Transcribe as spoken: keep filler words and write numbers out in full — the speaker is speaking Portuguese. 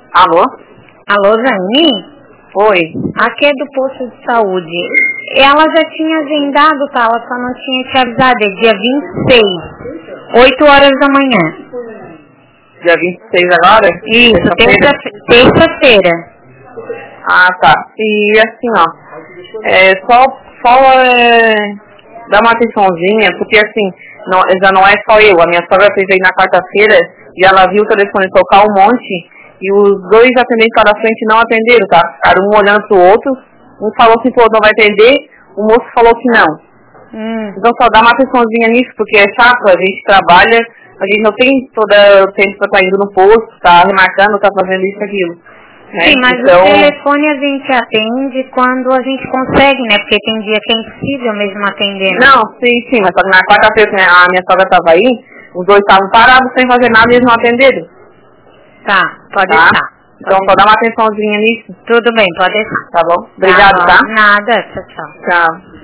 Alô? Alô, Zani? Oi. Aqui é do posto de saúde. Ela já tinha agendado, tá? Ela só não tinha te avisado. É dia vinte e seis, oito horas da manhã. Dia vinte e seis agora? Isso, terça-feira. Ah, tá. E assim, ó, é, só, só é, dá uma atençãozinha, porque assim, não, já não é só eu. A minha sogra fez aí na quarta-feira e ela viu o telefone tocar um monte e os dois atendentes lá da frente não atenderam, tá? Ficaram um olhando pro outro, um falou que o outro não vai atender, o moço falou que não. Hum. Então só dá uma atençãozinha nisso, porque é chato, a gente trabalha, a gente não tem todo o tempo pra estar indo no posto, tá remarcando, tá fazendo isso, aquilo. Né? Sim, mas então, o telefone a gente atende quando a gente consegue, né? Porque tem dia que é impossível mesmo atender. Né? Não, sim, sim, mas só que na quarta-feira né, a minha sogra tava aí, os dois estavam parados sem fazer nada e eles não atenderam. Tá, pode tá? deixar. Então Pode só dá uma atençãozinha nisso. Tudo bem, pode deixar. Tá bom? Obrigado, tá? tá? Nada, tchau, tchau. Tchau.